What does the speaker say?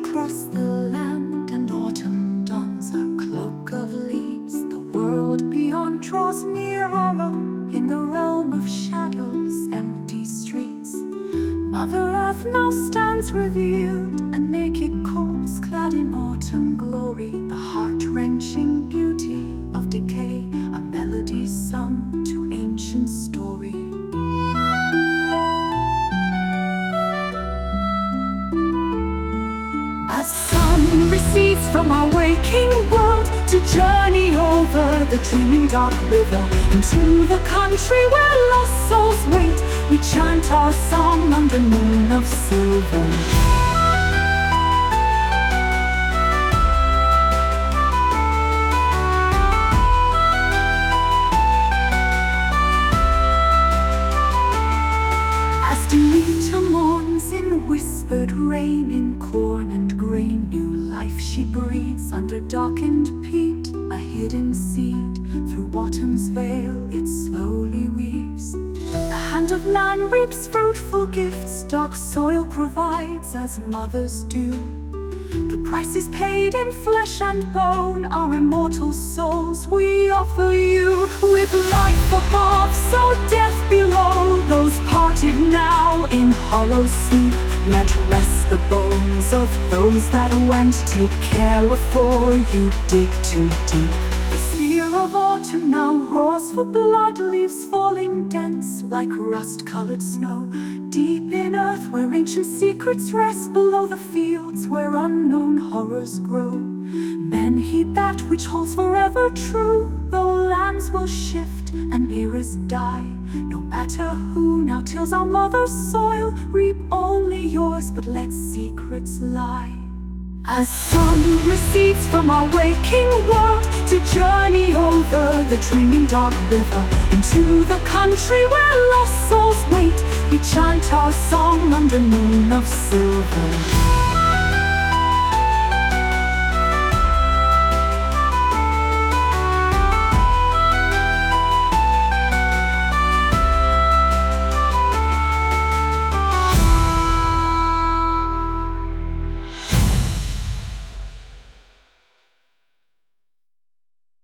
across the land, and autumn dons her cloak of leaves. The world beyond draws nearer in the realm of shadows, empty streets. Mother Earth now stands revealed, a naked corpse clad in autumn glory. The heart-wrenching beauty of decay, a melody sung to ancient story. As sun recedes from our waking world to journey over the dreaming dark river into the country where lost souls wait, we chant our song under moon of silver. As Demeter mourns in whispered rain, in corn and grain, new life she breathes under darkened peat, a hidden seed. Through autumn's veil it slowly weaves. The hand of man reaps fruitful gifts, dark soil provides as mothers do. The price is paid in flesh and bone, our immortal souls we offer you. With life above, so death below, those parted now in hollow sleep, let rest the bones of those that went. Take care before you dig too deep. The spear of autumn now roars for blood, leaves falling dense like rust-colored snow. Deep in earth where ancient secrets rest, below the fields where unknown horrors grow. Men heed that which holds forever true, though lands will shift and eras die. No matter who now tills our mother's soil, reap only yours, but let secrets lie. As sun recedes from our waking world to journey over the dreaming dark river into the country where lost souls wait, we chant our song under moon of silver.